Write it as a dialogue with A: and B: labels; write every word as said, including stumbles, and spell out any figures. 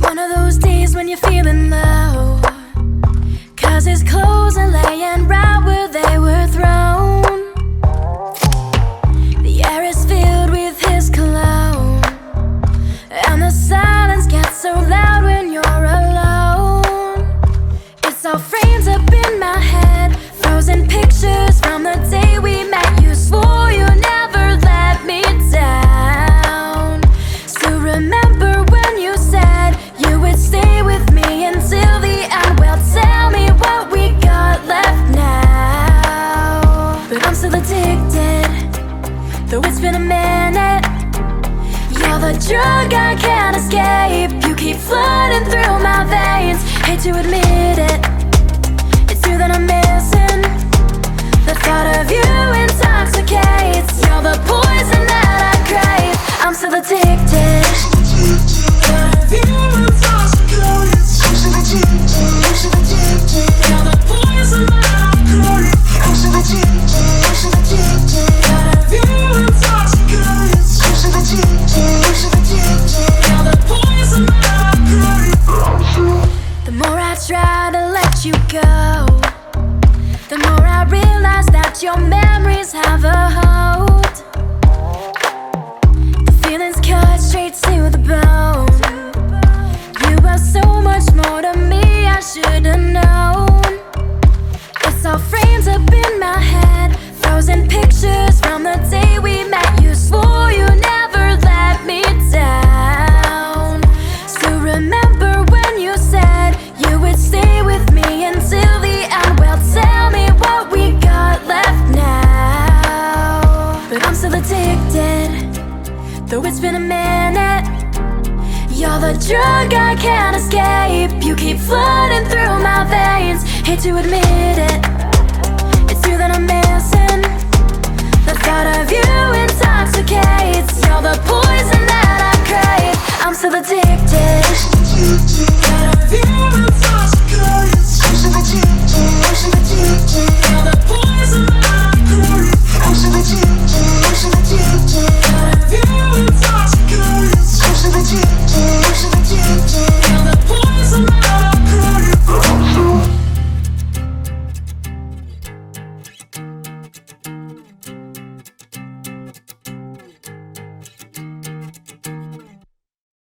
A: One of those days when you're feeling low, 'cause his clothes are laying right where they were thrown. The air is filled with his cologne, and the silence gets so loud when you're alone. It's all framed up in my head, frozen pictures from the day we met. You swore you'd never let me down. Still remember when you said you would stay with me until the end. Well, tell me what we got left now. But I'm still addicted, though it's been a minute. You're the drug I can't escape. You keep flooding through my veins. Hate to admit it, it's you that I'm missing. The thought of you intoxicates. You're the poison that I crave. I'm still addicted. Thought of you intoxicates. I'm still addicted. I'm still addicted. You're the poison that I crave. I'm still addicted. I'm still addicted. Thought of you intoxicates. I'm still addicted. I'm still addicted. You're the poison that I crave. The more I try to let you go, the more I realize that your memories have a hold. The feelings cut straight to the bone. You are so much more to me, I should've known. It's all framed up in my head, frozen pictures from the day we met. You swore you'd never let me down. Still remember when you said you would stay with me until the end. Well, tell me what we got left now. But I'm still addicted, though it's been a minute. You're the drug I can't escape. You keep flooding through my veins. Hate to admit it, it's you that I'm missing. The thought of you inside